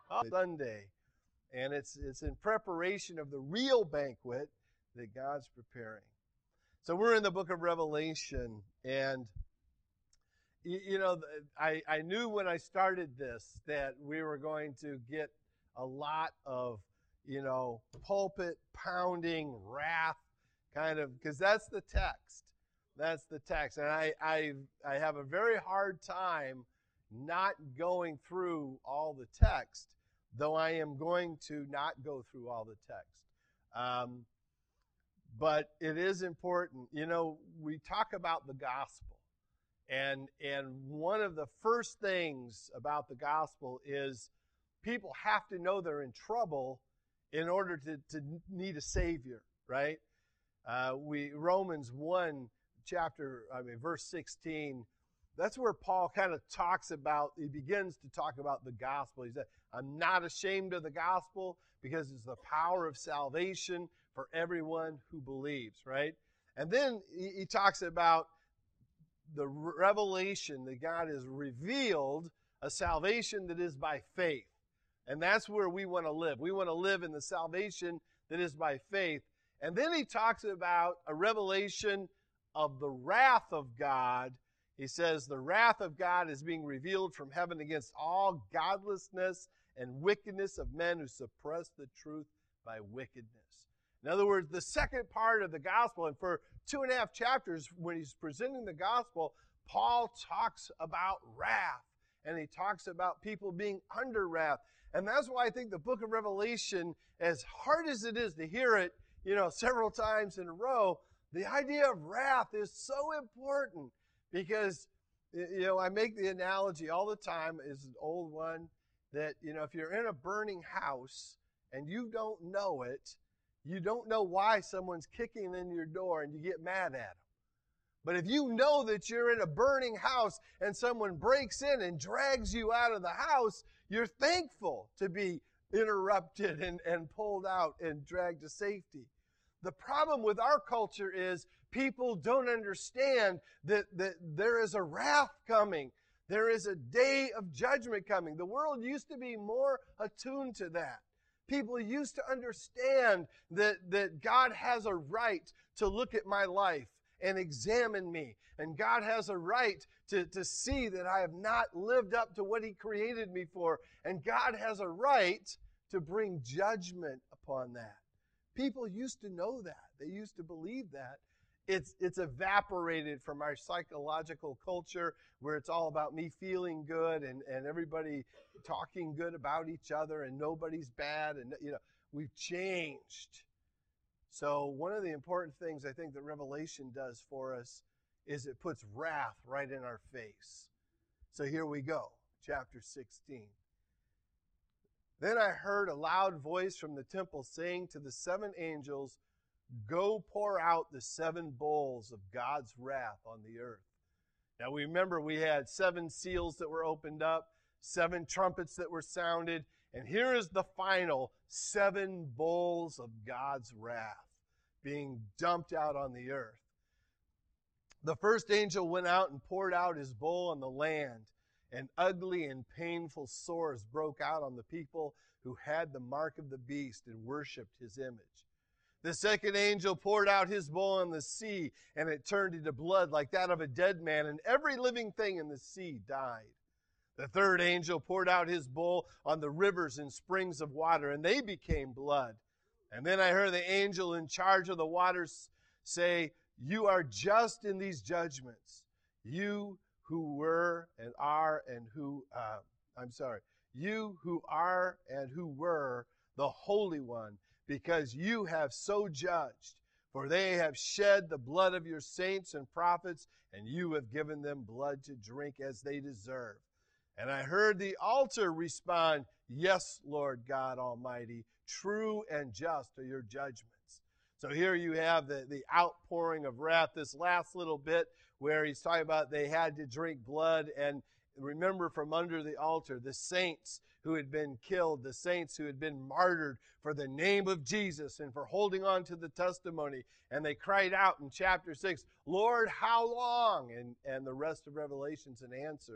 Sunday. And it's in preparation of the real banquet that God's preparing. So we're in the book of Revelation, and I knew when I started this that we were going to get a lot of, pulpit pounding, wrath, kind of, because that's the text. That's the text. And I have a very hard time not going through all the text, though I am going to not go through all the text. But it is important. We talk about the gospel. And one of the first things about the gospel is people have to know they're in trouble in order to need a savior, right? Romans 1 verse 16, that's where Paul kind of he begins to talk about the gospel. He said, I'm not ashamed of the gospel because it's the power of salvation for everyone who believes, right? And then he talks about the revelation that God has revealed, a salvation that is by faith. And that's where we want to live. We want to live in the salvation that is by faith. And then he talks about a revelation of the wrath of God. He says the wrath of God is being revealed from heaven against all godlessness and wickedness of men who suppress the truth by wickedness. In other words, the second part of the gospel, and for 2.5 chapters, when he's presenting the gospel, Paul talks about wrath, and he talks about people being under wrath. And that's why I think the book of Revelation, as hard as it is to hear it, several times in a row, the idea of wrath is so important because, I make the analogy all the time, is an old one, that, if you're in a burning house and you don't know it, you don't know why someone's kicking in your door and you get mad at them. But if you know that you're in a burning house and someone breaks in and drags you out of the house, you're thankful to be interrupted and pulled out and dragged to safety. The problem with our culture is people don't understand that there is a wrath coming. There is a day of judgment coming. The world used to be more attuned to that. People used to understand that God has a right to look at my life and examine me. And God has a right to see that I have not lived up to what He created me for. And God has a right to bring judgment upon that. People used to know that. They used to believe that. It's evaporated from our psychological culture where it's all about me feeling good and everybody talking good about each other and nobody's bad. And, we've changed. So one of the important things I think that Revelation does for us is it puts wrath right in our face. So here we go, chapter 16. Then I heard a loud voice from the temple saying to the 7 angels, go pour out the 7 bowls of God's wrath on the earth. Now we remember we had 7 seals that were opened up, 7 trumpets that were sounded, and here is the final 7 bowls of God's wrath being dumped out on the earth. The first angel went out and poured out his bowl on the land, and ugly and painful sores broke out on the people who had the mark of the beast and worshipped his image. The second angel poured out his bowl on the sea, and it turned into blood like that of a dead man, and every living thing in the sea died. The third angel poured out his bowl on the rivers and springs of water, and they became blood. And then I heard the angel in charge of the waters say, you are just in these judgments, you who were and are and who, you who are and who were the Holy One, because you have so judged. For they have shed the blood of your saints and prophets, and you have given them blood to drink as they deserve. And I heard the altar respond, yes, Lord God Almighty, true and just are your judgments. So here you have the outpouring of wrath, this last little bit where he's talking about they had to drink blood. And remember, from under the altar, the saints who had been killed, the saints who had been martyred for the name of Jesus and for holding on to the testimony. And they cried out in chapter 6, Lord, how long? And the rest of Revelation's an answer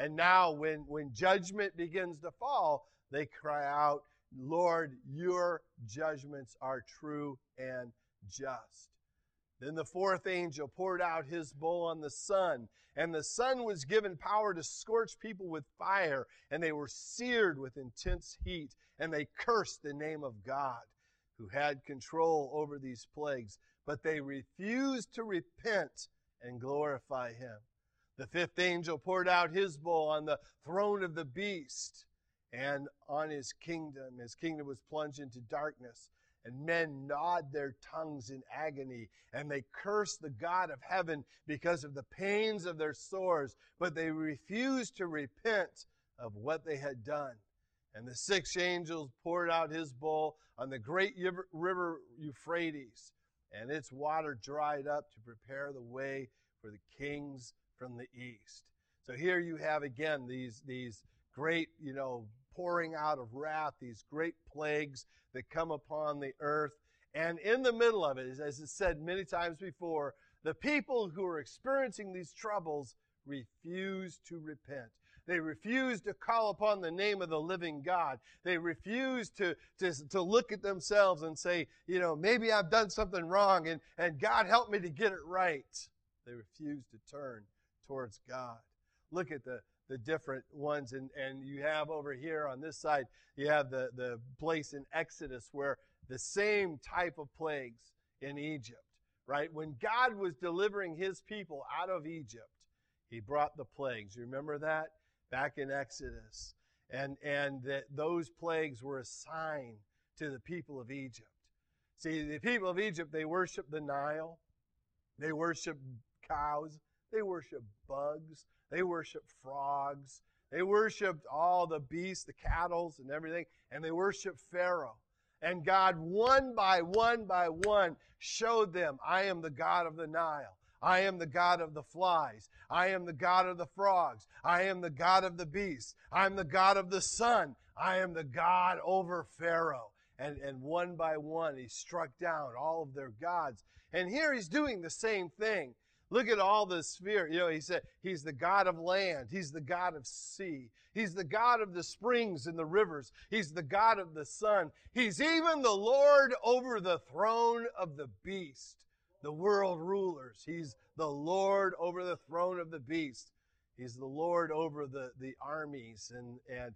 And now when judgment begins to fall, they cry out, Lord, your judgments are true and just. Then the fourth angel poured out his bowl on the sun, and the sun was given power to scorch people with fire, and they were seared with intense heat, and they cursed the name of God, who had control over these plagues, but they refused to repent and glorify him. The fifth angel poured out his bowl on the throne of the beast and on his kingdom. His kingdom was plunged into darkness, and men gnawed their tongues in agony, and they cursed the God of heaven because of the pains of their sores, but they refused to repent of what they had done. And the sixth angel poured out his bowl on the great river Euphrates, and its water dried up to prepare the way for the kings from the east. So here you have again these great, pouring out of wrath, these great plagues that come upon the earth. And in the middle of it, as it's said many times before, the people who are experiencing these troubles refuse to repent. They refuse to call upon the name of the living God. They refuse to look at themselves and say, maybe I've done something wrong and God help me to get it right. They refuse to turn towards God. Look at the different ones, and you have over here on this side, you have the place in Exodus where the same type of plagues in Egypt, right? When God was delivering his people out of Egypt, he brought the plagues. You remember that? Back in Exodus. And that those plagues were a sign to the people of Egypt. See, the people of Egypt, they worshiped the Nile. They worshiped cows. They worshiped bugs. They worshiped frogs. They worshiped all the beasts, the cattle, and everything. And they worshiped Pharaoh. And God, one by one, showed them, I am the God of the Nile. I am the God of the flies. I am the God of the frogs. I am the God of the beasts. I am the God of the sun. I am the God over Pharaoh. And one by one, he struck down all of their gods. And here he's doing the same thing. Look at all the sphere. He said he's the God of land. He's the God of sea. He's the God of the springs and the rivers. He's the God of the sun. He's even the Lord over the throne of the beast, the world rulers. He's the Lord over the throne of the beast. He's the Lord over the armies. And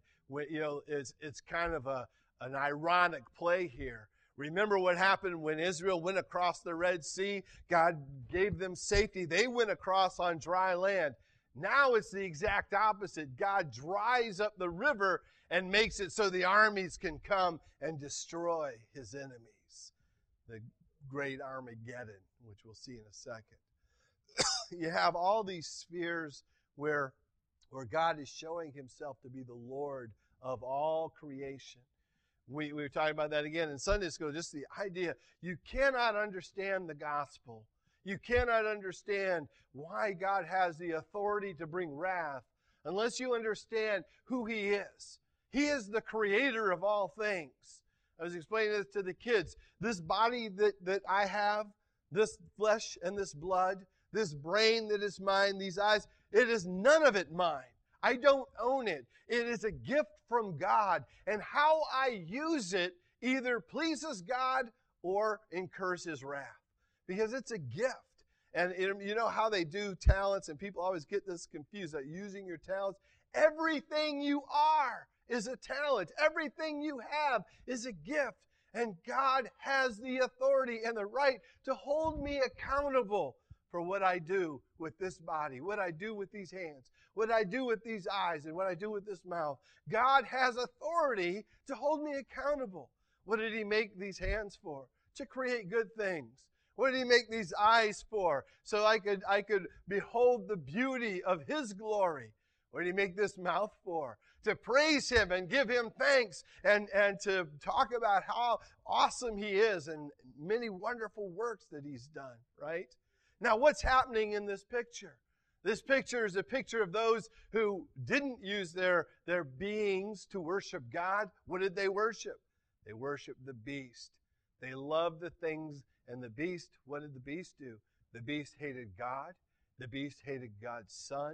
it's kind of an ironic play here. Remember what happened when Israel went across the Red Sea? God gave them safety. They went across on dry land. Now it's the exact opposite. God dries up the river and makes it so the armies can come and destroy his enemies. The great Armageddon, which we'll see in a second. You have all these spheres where God is showing himself to be the Lord of all creation. We were talking about that again in Sunday school, just the idea. You cannot understand the gospel. You cannot understand why God has the authority to bring wrath unless you understand who he is. He is the creator of all things. I was explaining this to the kids. This body that I have, this flesh and this blood, this brain that is mine, these eyes, it is none of it mine. I don't own it. It is a gift from God. And how I use it either pleases God or incurs his wrath. Because it's a gift. And you know how they do talents, and people always get this confused about using your talents. Everything you are is a talent. Everything you have is a gift. And God has the authority and the right to hold me accountable for what I do with this body, what I do with these hands, what I do with these eyes, and what I do with this mouth. God has authority to hold me accountable. What did he make these hands for? To create good things. What did he make these eyes for? So I could behold the beauty of his glory. What did he make this mouth for? To praise him and give him thanks and to talk about how awesome he is and many wonderful works that he's done, right? Now, what's happening in this picture? This picture is a picture of those who didn't use their beings to worship God. What did they worship? They worshiped the beast. They loved the things, and the beast, what did the beast do? The beast hated God. The beast hated God's Son.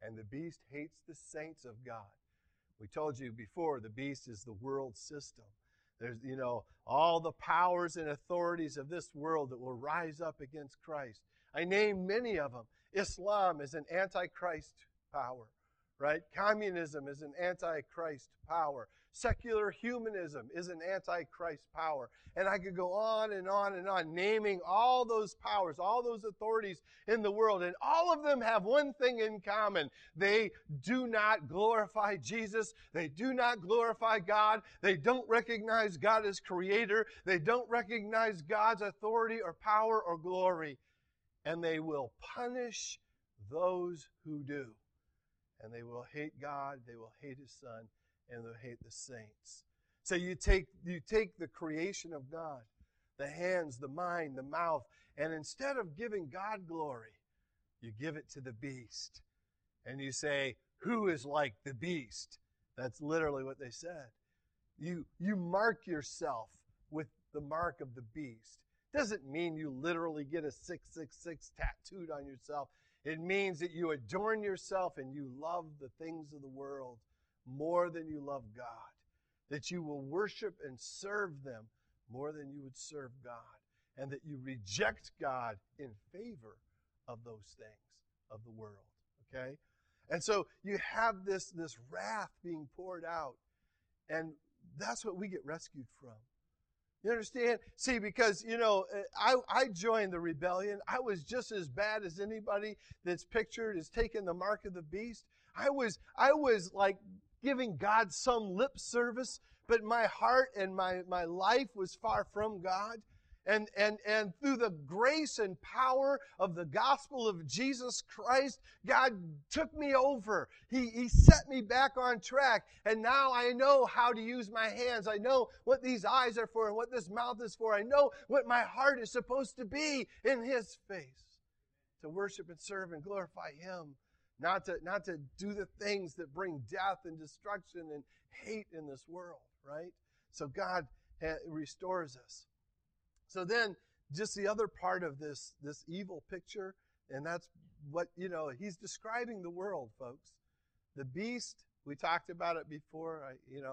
and the beast hates the saints of God. We told you before, the beast is the world system. There's, all the powers and authorities of this world that will rise up against Christ. I named many of them. Islam is an antichrist power, right? Communism is an antichrist power. Secular humanism is an antichrist power. And I could go on and on and on, naming all those powers, all those authorities in the world. And all of them have one thing in common. They do not glorify Jesus. They do not glorify God. They don't recognize God as creator. They don't recognize God's authority or power or glory. And they will punish those who do. And they will hate God, they will hate His Son, and they'll hate the saints. So you take the creation of God, the hands, the mind, the mouth, and instead of giving God glory, you give it to the beast. And you say, who is like the beast? That's literally what they said. You mark yourself with the mark of the beast. Doesn't mean you literally get a 666 tattooed on yourself. It means that you adorn yourself and you love the things of the world more than you love God. That you will worship and serve them more than you would serve God. And that you reject God in favor of those things of the world. Okay? And so you have this wrath being poured out. And that's what we get rescued from. You understand? See, because, I joined the rebellion. I was just as bad as anybody that's pictured as taking the mark of the beast. I was like giving God some lip service, but my heart and my life was far from God. And through the grace and power of the gospel of Jesus Christ, God took me over. He set me back on track. And now I know how to use my hands. I know what these eyes are for and what this mouth is for. I know what my heart is supposed to be in His face. To worship and serve and glorify Him. Not to do the things that bring death and destruction and hate in this world, right? So God restores us. So then, just the other part of this evil picture, and that's what, He's describing the world, folks. The beast, we talked about it before,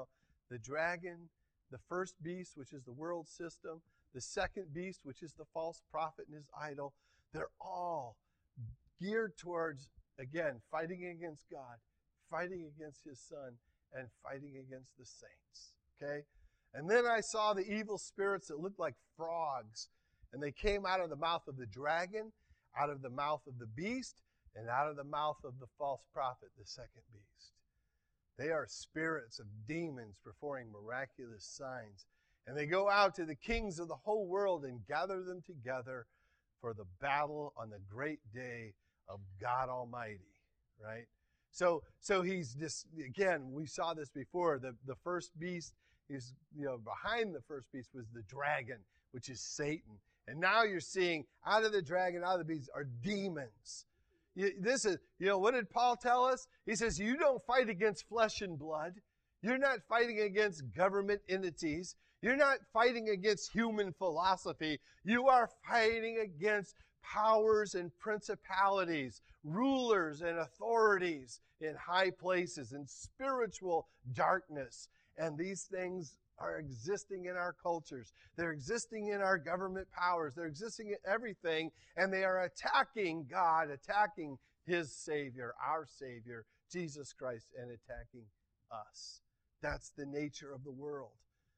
the dragon, the first beast, which is the world system, the second beast, which is the false prophet and his idol, they're all geared towards, again, fighting against God, fighting against His Son, and fighting against the saints, okay? And then I saw the evil spirits that looked like frogs, and they came out of the mouth of the dragon, out of the mouth of the beast, and out of the mouth of the false prophet, the second beast. They are spirits of demons performing miraculous signs. And they go out to the kings of the whole world and gather them together for the battle on the great day of God Almighty, right? So he's this, again, we saw this before, the first beast is, behind the first beast was the dragon, which is Satan. And now you're seeing out of the dragon, out of the beast are demons. This is, what did Paul tell us? He says, you don't fight against flesh and blood. You're not fighting against government entities. You're not fighting against human philosophy. You are fighting against powers and principalities, rulers and authorities in high places, and spiritual darkness. And these things are existing in our cultures. They're existing in our government powers. They're existing in everything. And they are attacking God, attacking His Savior, our Savior, Jesus Christ, and attacking us. That's the nature of the world.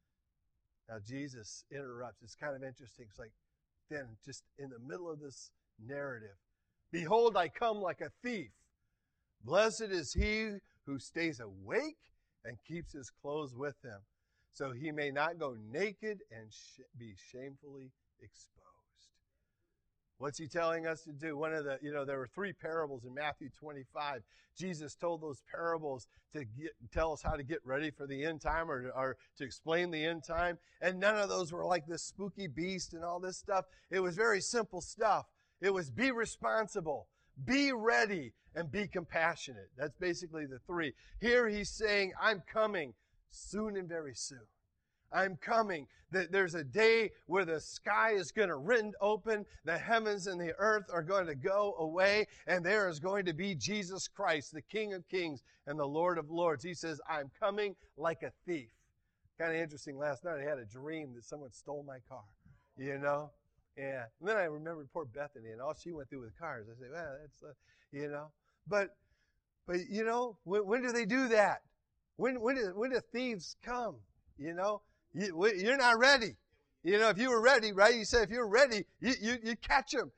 Now, Jesus interrupts. It's kind of interesting. It's like, then just in the middle of this narrative, behold, I come like a thief. Blessed is he who stays awake and keeps his clothes with him, so he may not go naked and be shamefully exposed. What's he telling us to do? One of the, there were 3 parables in Matthew 25. Jesus told those parables to tell us how to get ready for the end time or to explain the end time. And none of those were like this spooky beast and all this stuff. It was very simple stuff. It was be responsible, be ready, and be compassionate. That's basically the 3. Here he's saying, I'm coming soon and very soon. I'm coming. That there's a day where the sky is going to rend open, the heavens and the earth are going to go away, and there is going to be Jesus Christ, the King of Kings and the Lord of Lords. He says, I'm coming like a thief. Kind of interesting. Last night I had a dream that someone stole my car, you know? Yeah. And then I remembered poor Bethany and all she went through with cars. I say, well, that's, you know. But you know, when do they do that? When do thieves come? You know, you're not ready. You know, if you were ready, right? You said if you're ready, you catch them.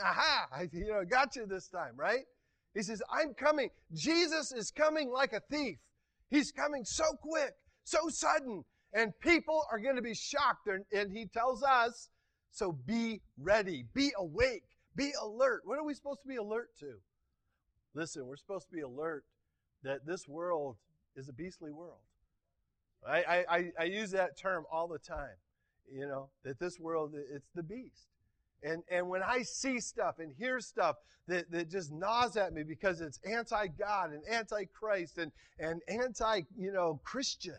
Got you this time, right? He says, I'm coming. Jesus is coming like a thief. He's coming so quick, so sudden, and people are going to be shocked. And he tells us, so be ready, be awake, be alert. What are we supposed to be alert to? Listen, we're supposed to be alert that this world is a beastly world. I use that term all the time, you know, that this world, it's the beast. And when I see stuff and hear stuff that just gnaws at me because it's anti-God and anti-Christ and anti-Christian.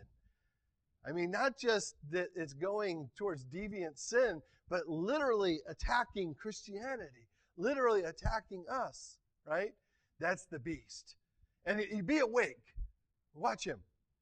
I mean, not just that it's going towards deviant sin, but literally attacking Christianity, literally attacking us, right? That's the beast. And you be awake. Watch him.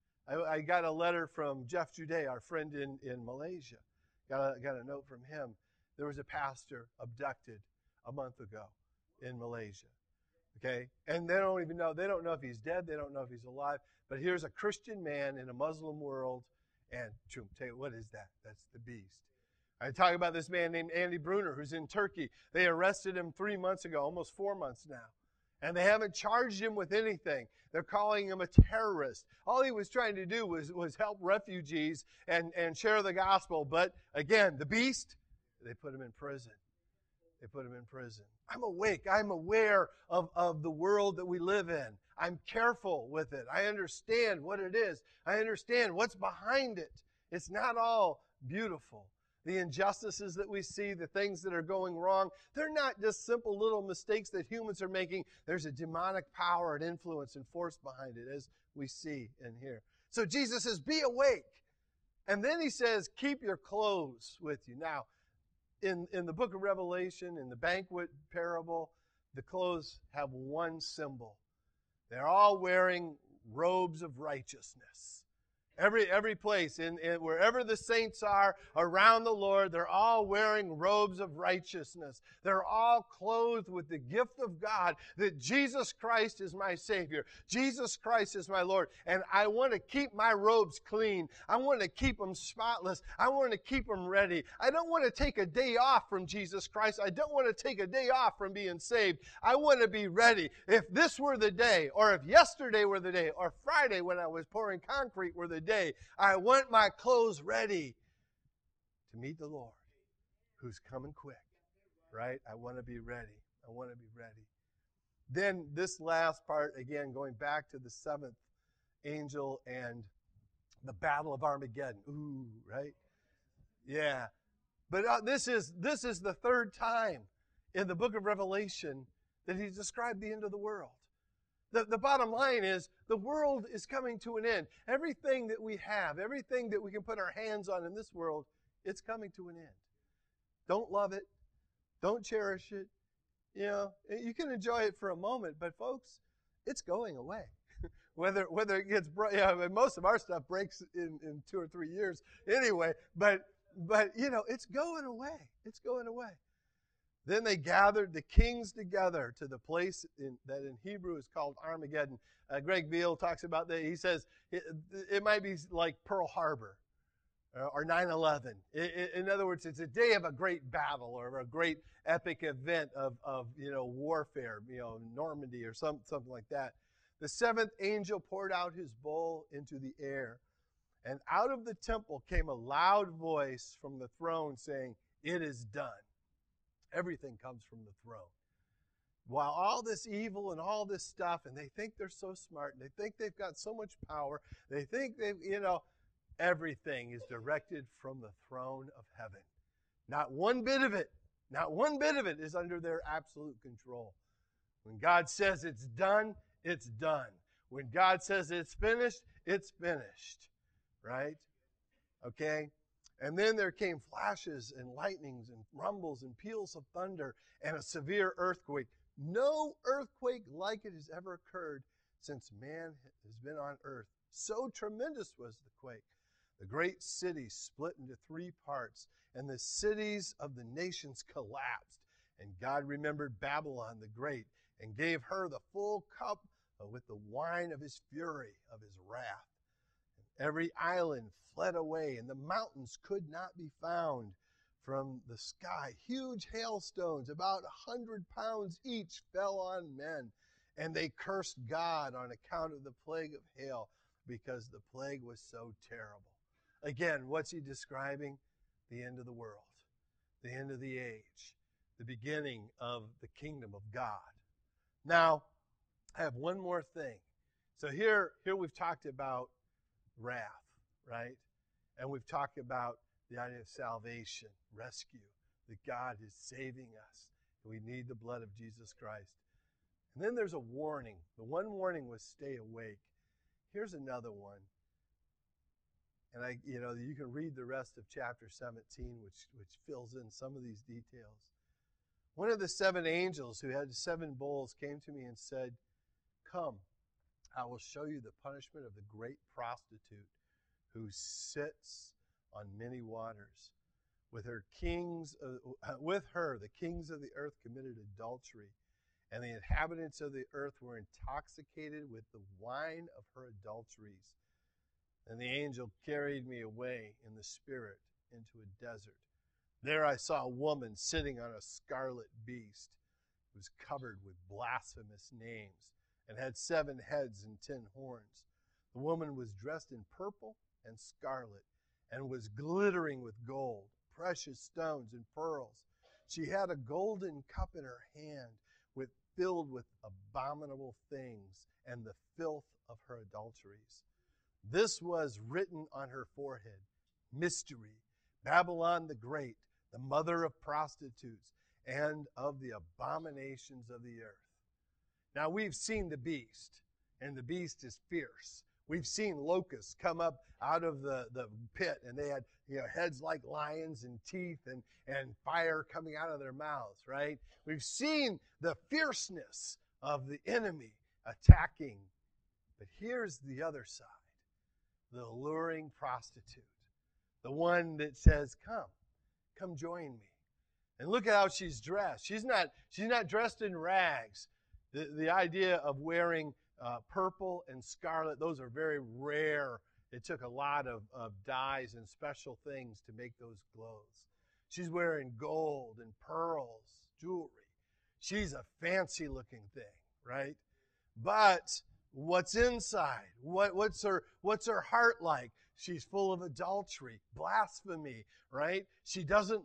I got a letter from Jeff Jude, our friend in Malaysia. Got a note from him. There was a pastor abducted a month ago in Malaysia. Okay? And they don't even know. They don't know if he's dead. They don't know if he's alive. But here's a Christian man in a Muslim world. And tell you, what is that? That's the beast. I talk about this man named Andy Bruner who's in Turkey. They arrested him 3 months ago, almost 4 months now. And they haven't charged him with anything. They're calling him a terrorist. All he was trying to do was help refugees and share the gospel. But again, the beast, they put him in prison. They put him in prison. I'm awake. I'm aware of the world that we live in. I'm careful with it. I understand what it is. I understand what's behind it. It's not all beautiful. The injustices that we see, the things that are going wrong, they're not just simple little mistakes that humans are making. There's a demonic power and influence and force behind it, as we see and hear. So Jesus says, be awake. And then he says, keep your clothes with you. Now, in the book of Revelation, in the banquet parable, the clothes have one symbol. They're all wearing robes of righteousness. Every place, in wherever the saints are around the Lord, they're all wearing robes of righteousness. They're all clothed with the gift of God that Jesus Christ is my Savior. Jesus Christ is my Lord. And I want to keep my robes clean. I want to keep them spotless. I want to keep them ready. I don't want to take a day off from Jesus Christ. I don't want to take a day off from being saved. I want to be ready. If this were the day, or if yesterday were the day, or Friday when I was pouring concrete were the day, I want my clothes ready to meet the Lord who's coming quick, right? I want to be ready. I want to be ready. Then this last part, again, going back to the seventh angel and the battle of Armageddon. Ooh, right? Yeah. But this is the third time in the book of Revelation that he's described the end of the world. The bottom line is the world is coming to an end. Everything that we have, everything that we can put our hands on in this world, it's coming to an end. Don't love it. Don't cherish it. You know, you can enjoy it for a moment, but folks, it's going away. whether it gets, most of our stuff breaks in 2 or 3 years anyway, but you know, it's going away. It's going away. Then they gathered the kings together to the place that in Hebrew is called Armageddon. Greg Veal talks about that. He says it might be like Pearl Harbor or 9/11. In other words, it's a day of a great battle or a great epic event of warfare, Normandy or something like that. The seventh angel poured out his bowl into the air, and out of the temple came a loud voice from the throne saying, "It is done." Everything comes from the throne. While all this evil and all this stuff, and they think they're so smart, and they think they've got so much power, they think everything is directed from the throne of heaven. Not one bit of it is under their absolute control. When God says it's done, it's done. When God says it's finished, right? Okay? And then there came flashes and lightnings and rumbles and peals of thunder and a severe earthquake. No earthquake like it has ever occurred since man has been on earth. So tremendous was the quake. The great city split into 3 parts, and the cities of the nations collapsed. And God remembered Babylon the Great and gave her the full cup with the wine of his fury, of his wrath. Every island fled away, and the mountains could not be found. From the sky, huge hailstones, about 100 pounds each, fell on men, and they cursed God on account of the plague of hail, because the plague was so terrible. Again, what's he describing? The end of the world, the end of the age, the beginning of the kingdom of God. Now, I have one more thing. So here we've talked about wrath, right? And we've talked about the idea of salvation, rescue, that God is saving us. We need the blood of Jesus Christ. And then there's a warning. The one warning was stay awake. Here's another one. And you can read the rest of chapter 17, which fills in some of these details. One of the 7 angels who had 7 bowls came to me and said, "Come, I will show you the punishment of the great prostitute who sits on many waters. With her, the kings of the earth committed adultery, and the inhabitants of the earth were intoxicated with the wine of her adulteries. And the angel carried me away in the spirit into a desert. There I saw a woman sitting on a scarlet beast who was covered with blasphemous names and had 7 heads and 10 horns. The woman was dressed in purple and scarlet and was glittering with gold, precious stones, and pearls. She had a golden cup in her hand filled with abominable things and the filth of her adulteries. This was written on her forehead: Mystery, Babylon the Great, the mother of prostitutes and of the abominations of the earth. Now we've seen the beast, and the beast is fierce. We've seen locusts come up out of the pit, and they had heads like lions and teeth and fire coming out of their mouths, right? We've seen the fierceness of the enemy attacking. But here's the other side, the alluring prostitute, the one that says, come join me. And look at how she's dressed. She's not dressed in rags. The idea of wearing purple and scarlet, those are very rare. It took a lot of dyes and special things to make those clothes. She's wearing gold and pearls, jewelry. She's a fancy looking thing, right? But what's inside? What's her heart like? She's full of adultery, blasphemy, right? She doesn't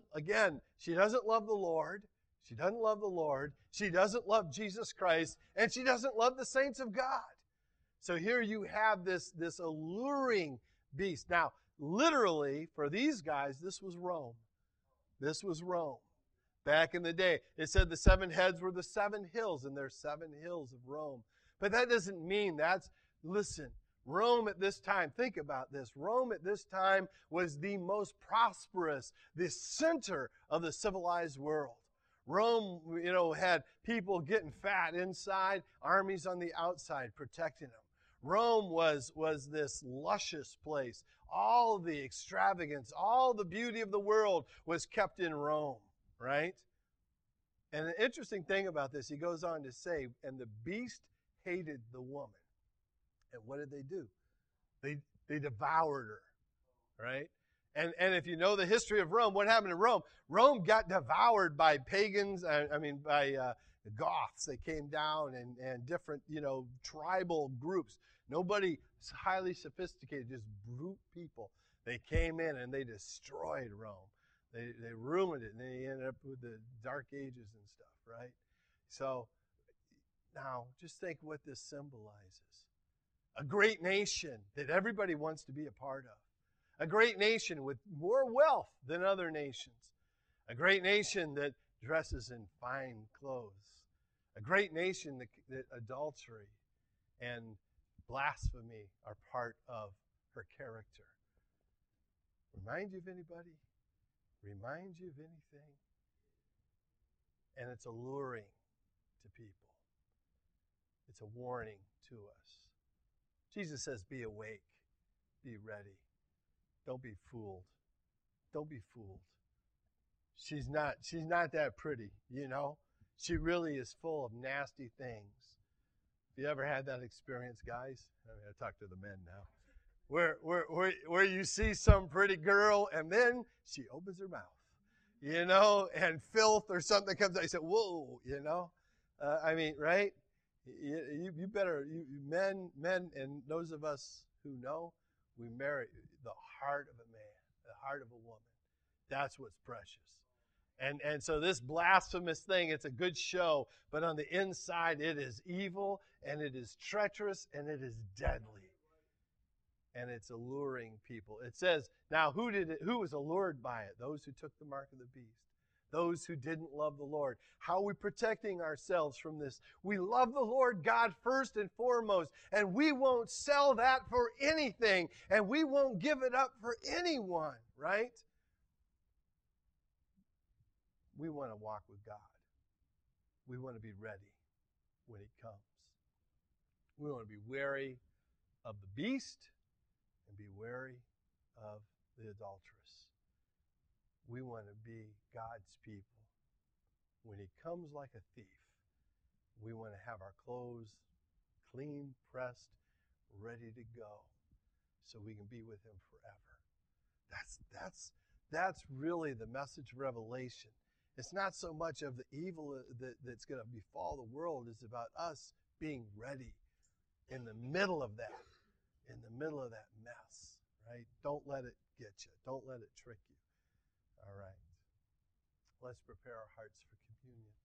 love the Lord. She doesn't love the Lord. She doesn't love Jesus Christ. And she doesn't love the saints of God. So here you have this alluring beast. Now, literally, for these guys, this was Rome. This was Rome. Back in the day, it said the 7 heads were the 7 hills, and there's 7 hills of Rome. But that doesn't mean listen, Rome at this time, think about this. Rome at this time was the most prosperous, the center of the civilized world. Rome, had people getting fat inside, armies on the outside protecting them. Rome was this luscious place. All the extravagance, all the beauty of the world was kept in Rome, right? And an interesting thing about this, he goes on to say, and the beast hated the woman. And what did they do? They devoured her, right? And if you know the history of Rome, what happened to Rome? Rome got devoured by pagans, by Goths. They came down and different, tribal groups. Nobody highly sophisticated, just brute people. They came in and they destroyed Rome. They ruined it, and they ended up with the Dark Ages and stuff, right? So now just think what this symbolizes. A great nation that everybody wants to be a part of. A great nation with more wealth than other nations. A great nation that dresses in fine clothes. A great nation that adultery and blasphemy are part of her character. remind you of anybody? Remind you of anything? And it's alluring to people. It's a warning to us. Jesus says, be awake, be ready. Don't be fooled. Don't be fooled. She's not that pretty, you know? She really is full of nasty things. Have you ever had that experience, guys? I talk to the men now. Where you see some pretty girl and then she opens her mouth, you know, and filth or something comes out. You say, whoa, you know? Right? You better, men, and those of us who know, we marry the heart of a man, the heart of a woman. That's what's precious. And so this blasphemous thing, it's a good show, but on the inside it is evil, and it is treacherous, and it is deadly. And it's alluring people. It says, now who was allured by it? Those who took the mark of the beast. Those who didn't love the Lord. How are we protecting ourselves from this? We love the Lord God first and foremost, and we won't sell that for anything, and we won't give it up for anyone, right? We want to walk with God. We want to be ready when He comes. We want to be wary of the beast and be wary of the adulteress. We want to be God's people. When He comes like a thief, we want to have our clothes clean, pressed, ready to go, so we can be with Him forever. That's really the message of Revelation. It's not so much of the evil that's going to befall the world. It's about us being ready in the middle of that mess, right? Don't let it get you. Don't let it trick you. All right. Let's prepare our hearts for communion.